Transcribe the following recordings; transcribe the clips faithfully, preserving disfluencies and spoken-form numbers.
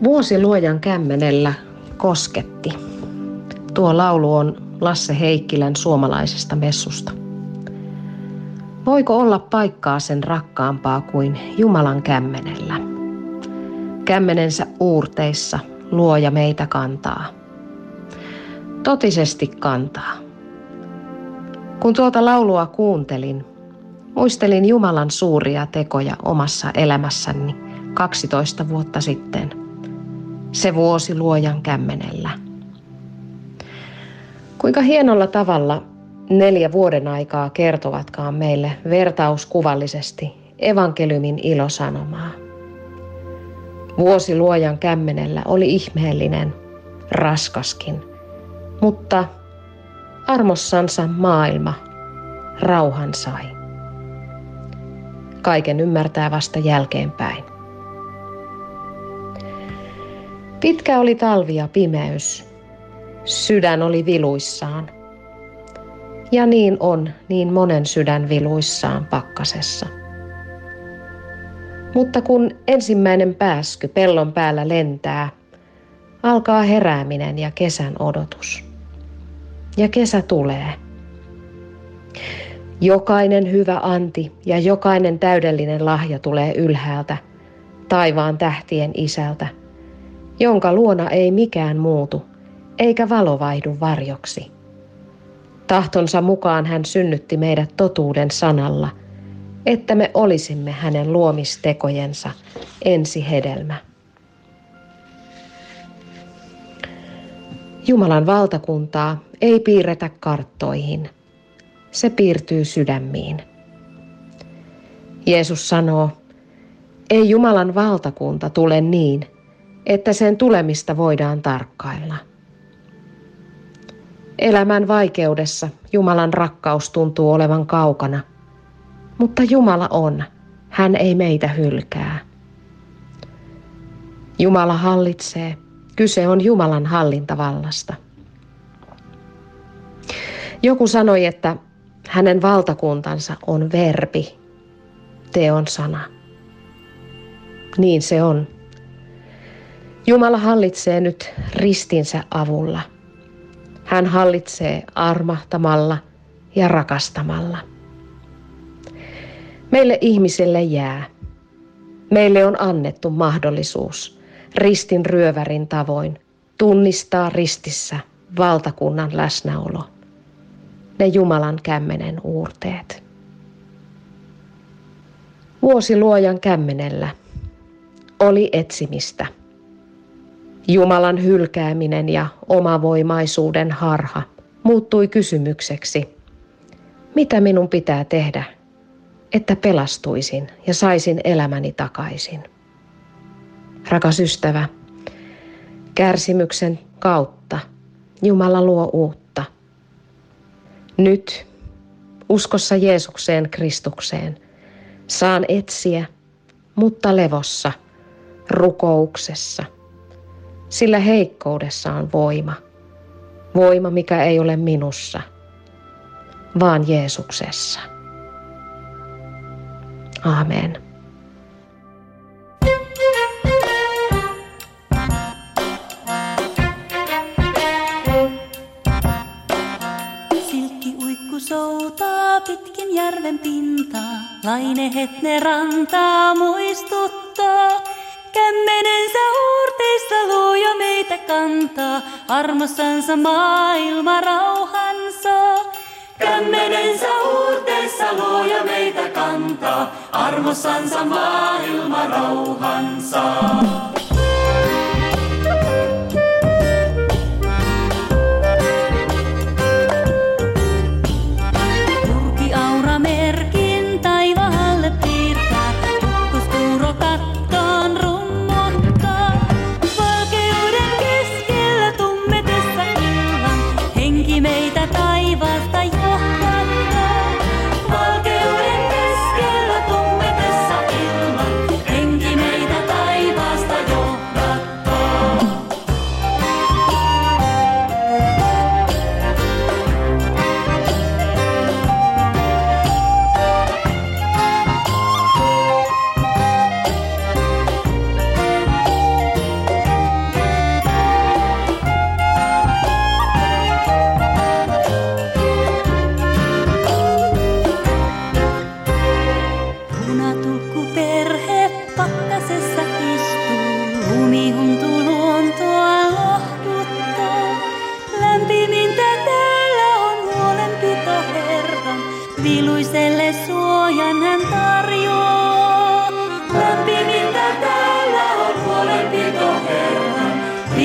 Vuosi luojan kämmenellä kosketti. Tuo laulu on Lasse Heikkilän Suomalaisesta messusta. Voiko olla paikkaa sen rakkaampaa kuin Jumalan kämmenellä? Kämmenensä uurteissa luoja meitä kantaa. Totisesti kantaa. Kun tuota laulua kuuntelin, muistelin Jumalan suuria tekoja omassa elämässäni kaksitoista vuotta sitten. Se vuosi luojan kämmenellä. Kuinka hienolla tavalla neljä vuoden aikaa kertovatkaan meille vertauskuvallisesti evankeliumin ilosanomaa. Vuosi luojan kämmenellä oli ihmeellinen, raskaskin, mutta armossansa maailma rauhan sai. Kaiken ymmärtää vasta jälkeenpäin. Pitkä oli talvi ja pimeys. Sydän oli viluissaan. Ja niin on niin monen sydän viluissaan pakkasessa. Mutta kun ensimmäinen pääsky pellon päällä lentää, alkaa herääminen ja kesän odotus. Ja kesä tulee. Jokainen hyvä anti ja jokainen täydellinen lahja tulee ylhäältä, taivaan tähtien isältä, jonka luona ei mikään muutu, eikä valo vaihdu varjoksi. Tahtonsa mukaan hän synnytti meidät totuuden sanalla, että me olisimme hänen luomistekojensa ensihedelmä. Jumalan valtakuntaa ei piirretä karttoihin. Se piirtyy sydämiin. Jeesus sanoo, ei Jumalan valtakunta tule niin, että sen tulemista voidaan tarkkailla. Elämän vaikeudessa Jumalan rakkaus tuntuu olevan kaukana, mutta Jumala on, hän ei meitä hylkää. Jumala hallitsee, kyse on Jumalan hallintavallasta. Joku sanoi, että hänen valtakuntansa on verbi, teon sana. Niin se on. Jumala hallitsee nyt ristinsä avulla. Hän hallitsee armahtamalla ja rakastamalla. Meille ihmisille jää. Meille on annettu mahdollisuus ristin ryövärin tavoin tunnistaa ristissä valtakunnan läsnäolo. Ne Jumalan kämmenen uurteet. Vuosi luojan kämmenellä oli etsimistä. Jumalan hylkääminen ja omavoimaisuuden harha muuttui kysymykseksi. Mitä minun pitää tehdä, että pelastuisin ja saisin elämäni takaisin? Rakas ystävä, kärsimyksen kautta Jumala luo uutta. Nyt, uskossa Jeesukseen Kristukseen, saan etsiä, mutta levossa, rukouksessa. Sillä heikkoudessa on voima. Voima, mikä ei ole minussa, vaan Jeesuksessa. Aamen. Silkki uikku soutaa pitkin järven pintaa, lainehet ne rantaa muistuttaa. Kämmenensä uurteissa luoja meitä kantaa, armossansa maailma rauhansa. Kämmenensä uurteissa luoja meitä kantaa, armossansa maailma rauhansa. Nurkiaura merkin taivaalle piirtää, tukkostuuro kattoon rummuttaa. Valkeuden keskellä tummetessa illan, henki meitä taivaasta johdattaa. Valkeuden keskellä tummetessa illan, henki meitä taivaasta johdattaa.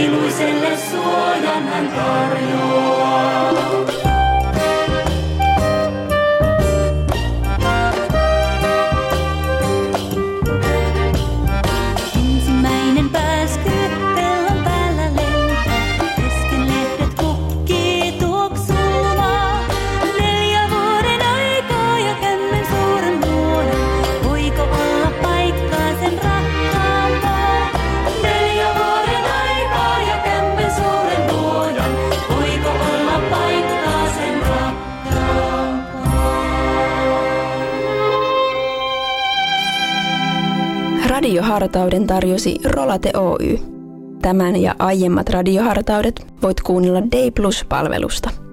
Mieluiselle suojan hän tarjoaa. Ensimmäinen pääsky pellon päällä lentää, kesken lehdet kukkii tuoksumaa. Neljä vuoden aikaa ja kämmen suuren luodan, voiko olla paikkaa sen rakkaampaa? Neljä vuoden aikaa ja kämmen suuren luodan, voiko olla paikkaa sen rakkaampaa? Radiohartauden tarjosi Rolate Oy. Tämän ja aiemmat radiohartaudet voit kuunnella Day Plus-palvelusta.